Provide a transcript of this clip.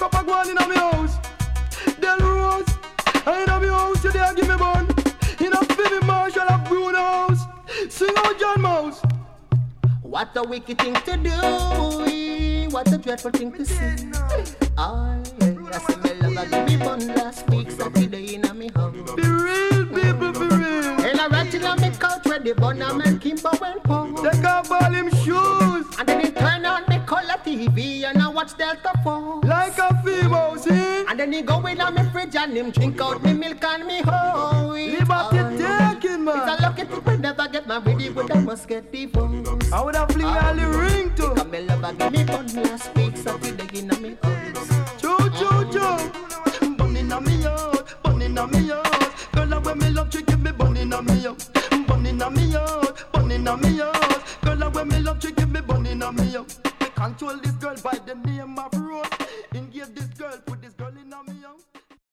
up a go on in a me house. Del Rose, I in a me house today give me bun. In a Philip Marshall of Bruno house. Sing out John Mouse. What a wicked thing to do. What a dreadful thing to see. I see me lover give me bun last week Saturday in a me house. Be real people, be real. And I rat in a me couch where the bun a man Kimbo and Paul. Take off all him shoes. And then he turn on the color TV and I watch Delta Fall. Like a female, see? And then he go in on me fridge and him drink out me milk and me hoe. Liberty taking, man. It's a lucky thing we never get married with a must get divorced. I would have fling all the ring too. Come me lover give me bun last week Saturday in a me house. Choo choo choo. Bun inna me yard, bun inna me yard. Girl, when me love, she give me bun inna me yard. Bun inna me yard, bun inna me yard. Girl, when me love, she give me bun inna me yard. We control this girl by the name of Rose.